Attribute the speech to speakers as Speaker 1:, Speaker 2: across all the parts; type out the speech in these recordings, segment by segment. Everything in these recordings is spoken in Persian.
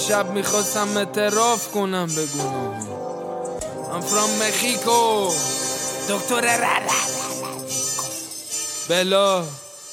Speaker 1: دیشب میخواستم اعتراف کنم به گناهام. I'm from Mexico. دکتر بلا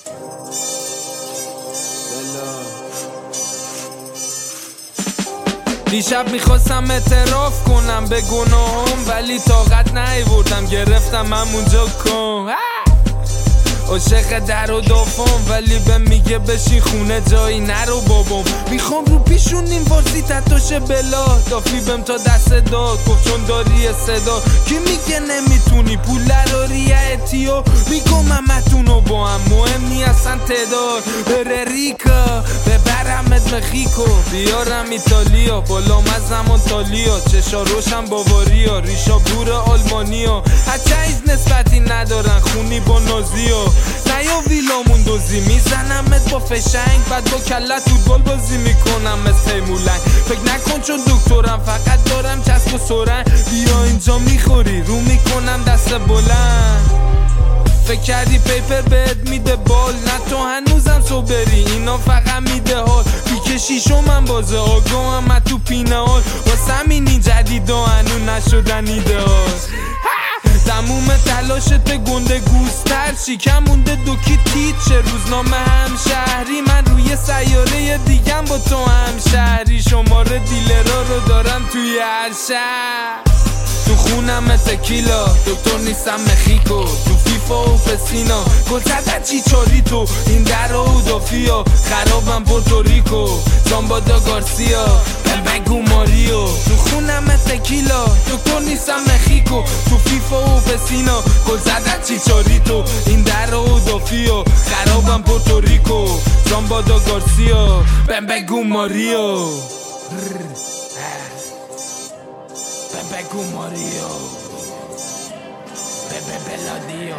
Speaker 1: دیشب میخواستم اعتراف کنم به گناهام، ولی طاقت نیاوردم گرفتم همونجا کن. عاشق در و دافام، ولی به میگه بشین خونه جایی نرو بابام. میخوام رو پیشون این وارسی تتاشه بلا دافی بهم تا دست داد، گفت چون داری صدا. کی میگه نمیتونی پول دراری اتیو میگم همتونو با هم مهم نی اصلا تعداد. بره ریکا ببرمت مخیکو، بیارم ایتالیا بالام از زمان تالیا. چشا روشن باواریا ریشا بور آلمانیا، هچه ایز نسبتی ندارن خونی با نازیا. نیا ویلامون دوزی میزنمت با فشنگ، بعد با کلت فوتبال بازی میکنم مثل تیمولنگ. فکر نکن چون دکترم فقط دارم چسب و سرنگ. بیا اینجا میخوری رو میکنم دست بلند. فکر کردی پیپر بهت میده بال، نه تو هنوزم صبری اینا فقط میده حال. بیکشیشو من بازه آگاهم من تو پینه حال، واسه همینی جدیدا هنو نشدن ایده حال. تموم تلاشت گنده گوستر شیکم مونده دوکی تیچه روزنامه همشهری. من روی سیاره دیگم با تو همشهری، شماره دیلرها رو دارم توی هر شهر. تو خونم تکیلا دکتر نیستم مخیکو، تو فیفا و پسینا گل زدن چیچاریتو. این در و دافیا خرابم پورتوریکو، زامبادا گارسیا بگو ماریو. تو خونم تکیلا دکتر نیستم مخیکو، تو فیفا و پسینا گل زدن چیچاریتو. این در و دافیا خرابم پورتوریکو، زامبادا گارسیا بگو ماریو. بگو ماریو بلادیو.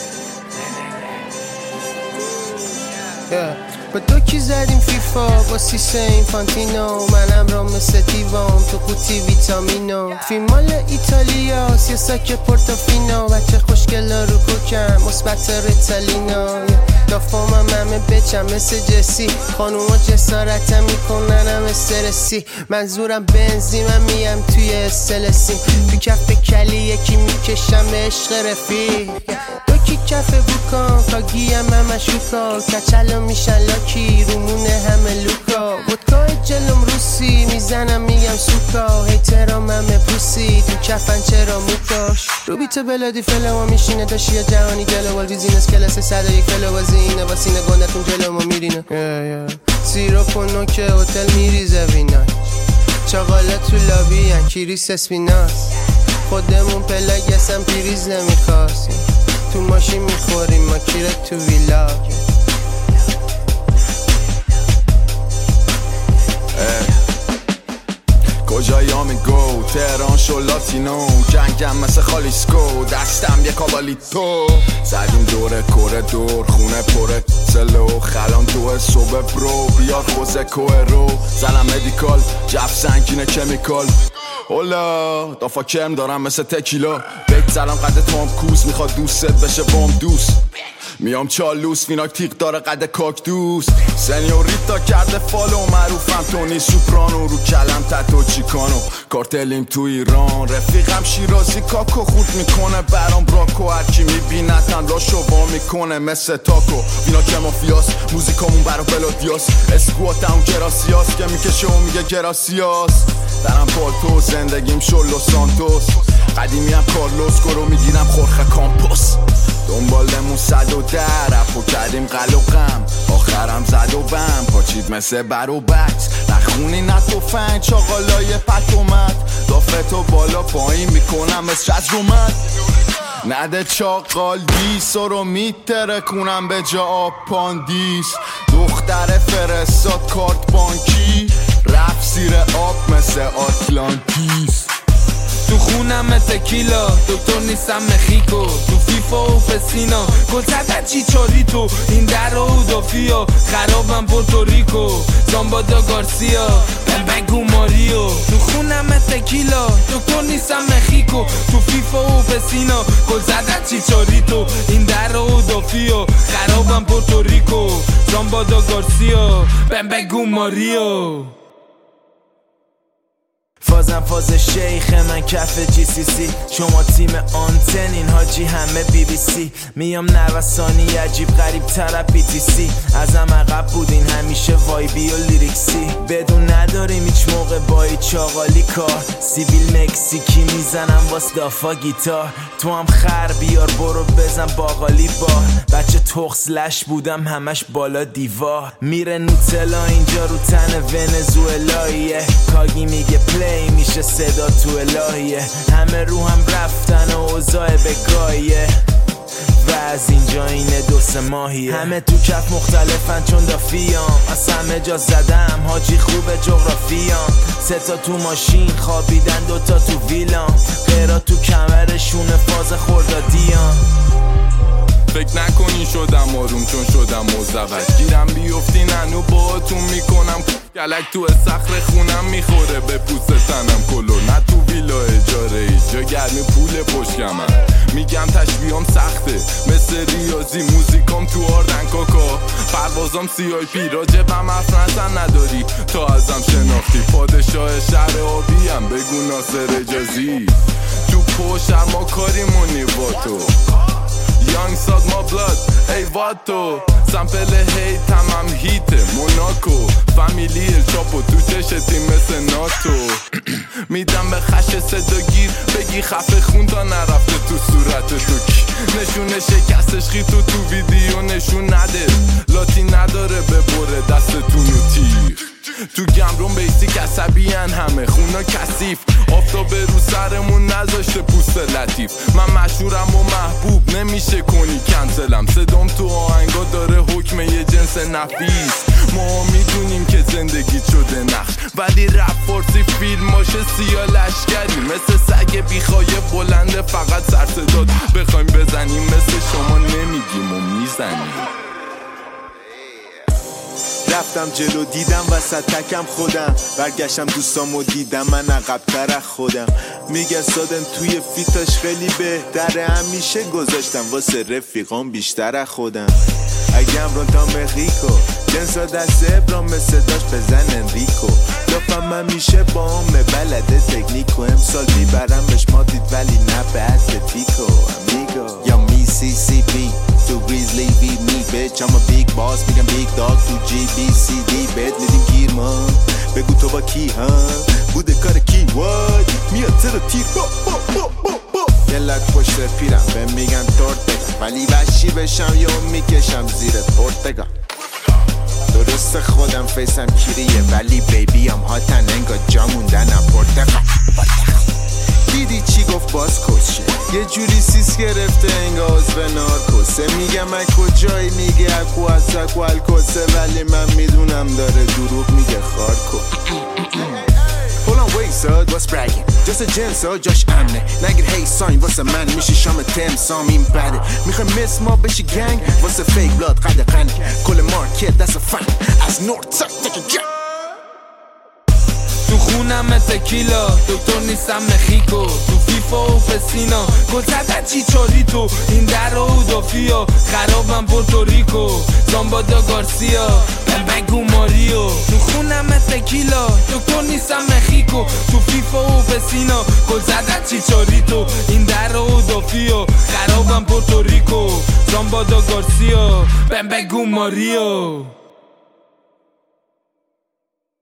Speaker 2: با دو کی زدیم فیفا با سیسه اینفانتینو، منم را مثل تیوام تو قوطی ویتامینو. فیلمال ایتالیا سیاساک پورتوفینو، بچه خوشگلا رو کوکم مثبت ریتالینو. دافامم همه بچم مثل جسی، خانوما جسارتم میکنن هم استرسی. منظورم بنزی من میم توی استلسیم، تو کف کلی یکی میکشم عشق رفیق. دوکی کف بوکان کاگیم همه شوکا، کچلو میشن لاکی رومونه همه لوکا. ودکای جلوم روسی میزنم میگم سوکا، هیترام همه پوسی تو کفن چرا موکاش. رو بیت بلادی فلو میشینه داشی جهانی گلوال بیزینس کلاس 101 فلو وزینه با سینه گندتون جلو ما میرینه. سیروپ و نوکه هتل میریزه وینای، چاقالا تو لابی هن کریس اسپیناس. خودمون پلاگسم پیریز نمیخواستیم، تو ماشین میخوریم ما کیرت تو ویلا.
Speaker 3: کجایا میگو تهران شو لاتینو، جنگم مثل خالیسکو دستم یه کابالیتو. زدیم دور کوردور خونه پره سلو، خلان تو صبح برو بیار خوزه کوه رو. زلم مدیکال جف سنگینه کمیکال، اولا دافا کم دارم مثل تکیلا. بیت زلم قد تام کوس میخواد دوستت بشه بام دوست. میام چالوس فیناک تیغ داره قد کاکتوس. سنیوریتا کرده فالو معروفم تونی سوپرانو، رو کلم تتو چیکانو کارتلیم تو ایران. رفیقم شیرازی کاکو خورد میکنه برام براکو، هرکی میبینتن راشو وا میکنه مثل تاکو. اینا که مافیاس موزیکامون برا بلادیاس، اسکوات اون کراسیاس که میکشه و میگه گراسیاس. درم پالتو زندگیم شلو سانتوس، قدیمی هم کارلوس گرو میگیرم خورخه کامپوس. دنبالمون 110 رفو کردیم قلقم، آخرم زد و بم پاچید مثل بر و بکس. نخونی نه توفنگ چاقالای پتومت، دافتو بالا پایین میکنم مثل شزرومت. نده چاقال دیسا رو میتره کنم به جا آب پاندیس. دختر فرستاد کارت بانکی، رفت زیر آب مثل آتلانتیس.
Speaker 1: تو خونم تکیلا دکتر نیستم مخیکو، تو فیفا و پسینا گل زدن چیچاریتو. این در و دافیا خرابم پورتوریکو، زامبادا گارسیا بگو ماریو. تو خونم تکیلا دکتر نیستم مخیکو، تو فیفا و پسینا گل زدن چیچاریتو. این در و دافیا خرابم پورتوریکو، زامبادا گارسیا بگو ماریو.
Speaker 4: فازم فاز شیخ من کف جی سی سی، شما تیم آنتنین حاجی همه بی بی سی. میام نوسانی عجیب غریب تر بی تی سی، ازم عقب بودین همیشه وایبی و لیریکسی. بدون نداریم هیچ موقع با هیچ آقالی کار، سیبیل مکزیکی میزنم واس دافا گیتار. تو هم خر بیار برو بزن باقالی بار، بچه تخس لش بودم همش بالا دیوار. میره نوتلا اینجا رو تن ونزوئلاییه، کاگی میگه پلی میشه صدا تو الهیه. همه رو هم رفتن و اوضاع بگاهیه و از اینجا اینه 2 ماهیه. همه تو کف مختلفن چون دافیام، از همه جا زدم حاجی خوبه جغرافیام. 3 تا تو ماشین خوابیدن 2 تا تو ویلام، غیرا تو کمرشون فاز خوردادیام.
Speaker 3: فکر نکنی شدم آروم چون شدم مزدوج، گیرم بیفتی ننو باهاتون میکنم گلک تو صخر خونم میخوره به پوست تنم کلو. نه تو ویلا اجاره ای جا گرمی پول پشکمم، میگم تشبیهام سخته مثل ریاضی، موزیکام تو آردن کاکا، پروازام سیای پی. راجبم حرف نزن نداری تا ازم شناختی، پادشاه شهر آبیم بگو ناصر اجازی. تو پوشر ما کاریمونی با تو یانگ ساد ما بلاد ای واتو، سمپل هیت هم هیته موناکو، فامیلی الچاپو تو چشتی مثل ناتو. میدم به خش صداگیر بگی خفه خون تا نرفته تو صورت تو کی، نشونه شکستش خیتو تو ویدیو نشون نده، لاتی نداره ببره دستتونو تیر. تو گمرون بیسیک عصبیان همه خونا کثیف، آفتاب رو سرمون نذاشته پوست لطیف. من مشهورم و محبوب نمیشه کنی کنسلم، صدام تو آهنگا داره حکم یه جنس نفیس. ما میدونیم که زندگی شده نخ، ولی رپ فارسی فیلماشه سیاه لشکری، مثل سگ بیخوایه بلنده فقط سر صداد بخوایم بزنیم، مثل شما نمیگیم و میزنیم.
Speaker 5: رفتم جلو دیدم وسط تکم خودم، برگشتم دوستامو دیدم من عقب‌تر از خودم. میگه سادن توی فیتاش خیلی بهتره، همیشه گذاشتم واسه رفیقام بیشتر از خودم. اگم رو تا مخیکو جنسا دست ابرام مثل داشت بزن انریکو، لفم همیشه با همه بلده تکنیکو، امسال بیبرمش ما دید ولی نه به اتلتیکو امیگو. یا می سی سی پی تو گریزلی بی می بیچ، I'm a big boss میگم بیگ داگ تو جی بی سی دی، بهت میدیم گیر ما بگو تو با کی هم بوده کار کی واد میاد تر تیر یه لک پشت پیرم به میگن تورتگا، ولی وشی بشم یا میکشم زیر پورتگا. درست خودم فیسم کیریه ولی بیبی هم هاتن انگا جا موندنم پورتگا. دیدی چی گفت باز کشه، یه جوری سیس گرفته انگاز به نارکوسه. میگم من کجایی میگه اکو از اکو الکوسه، ولی من میدونم داره دروغ میگه خارکو. Hold on wait son, what's bragging? Just a gen so جاش امنه، نگیر هی ساین واسه من میشه شام تم سام این بده. میخوای مثل ما بشی گنگ واسه فیک بلاد قد قنی، کل مارکت دست فن از نورد ساک تکه جا.
Speaker 1: تو خونم تکیلا دکتر نیستم مخیکو، تو فیفا و پسینا گل زدن چیچاریتو، این در و دافیا خرابم پورتوریکو، زامبادا گارسیا بگو ماریو. تو خونم تکیلا دکتر نیستم مخیکو، تو فیفا و پسینا گل زدن چیچاریتو، این در و دافیا خرابم پورتوریکو، زامبادا گارسیا بگو ماریو.